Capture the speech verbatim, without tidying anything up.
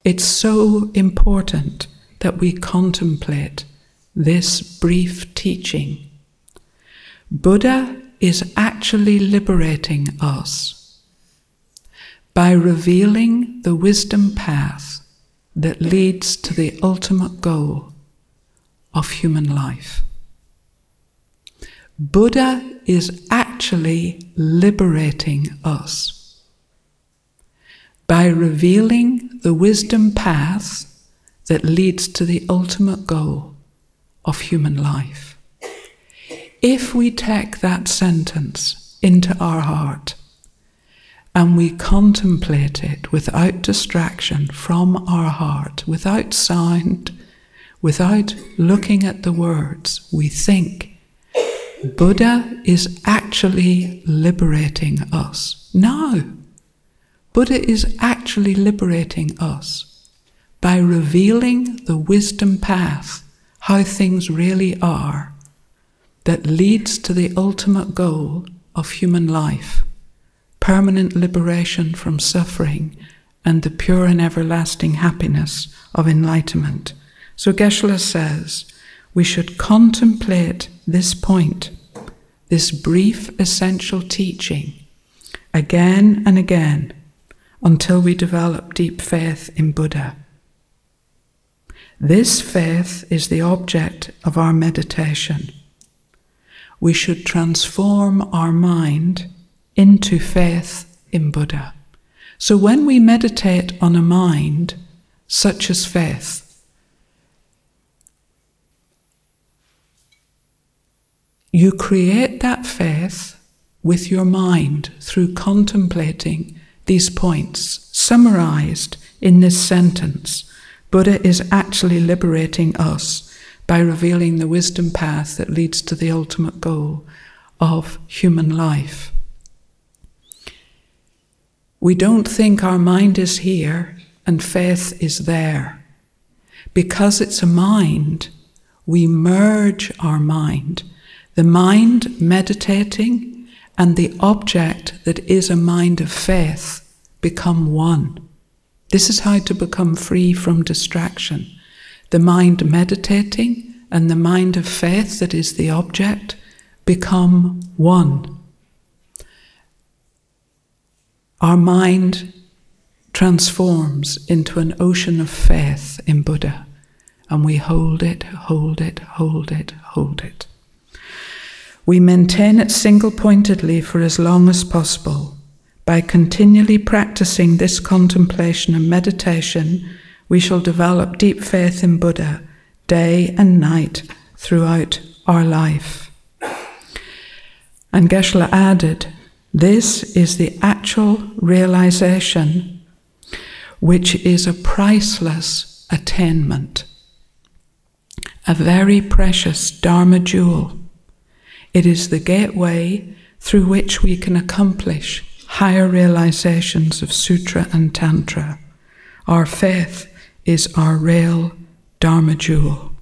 It's so important that we contemplate this brief teaching. Buddha is actually liberating us by revealing the wisdom path that leads to the ultimate goal of human life. Buddha is actually liberating us by revealing the wisdom path that leads to the ultimate goal of human life. If we take that sentence into our heart and we contemplate it without distraction from our heart, without sound, without looking at the words, we think, Buddha is actually liberating us. No, Buddha is actually liberating us by revealing the wisdom path, how things really are, that leads to the ultimate goal of human life, permanent liberation from suffering and the pure and everlasting happiness of enlightenment. So Geshe-la says, we should contemplate this point, this brief essential teaching, again and again, until we develop deep faith in Buddha. This faith is the object of our meditation. We should transform our mind into faith in Buddha. So when we meditate on a mind such as faith, you create that faith with your mind through contemplating these points summarized in this sentence. Buddha is actually liberating us by revealing the wisdom path that leads to the ultimate goal of human life. We don't think our mind is here and faith is there. Because it's a mind, we merge our mind. The mind meditating and the object that is a mind of faith become one. This is how to become free from distraction. The mind meditating and the mind of faith that is the object become one. Our mind transforms into an ocean of faith in Buddha, and we hold it, hold it, hold it, hold it. We maintain it single-pointedly for as long as possible. By continually practicing this contemplation and meditation, we shall develop deep faith in Buddha day and night throughout our life. And Geshe-la added, this is the actual realization which is a priceless attainment, a very precious Dharma jewel. It is the gateway through which we can accomplish higher realizations of Sutra and Tantra. Our faith is our real Dharma jewel.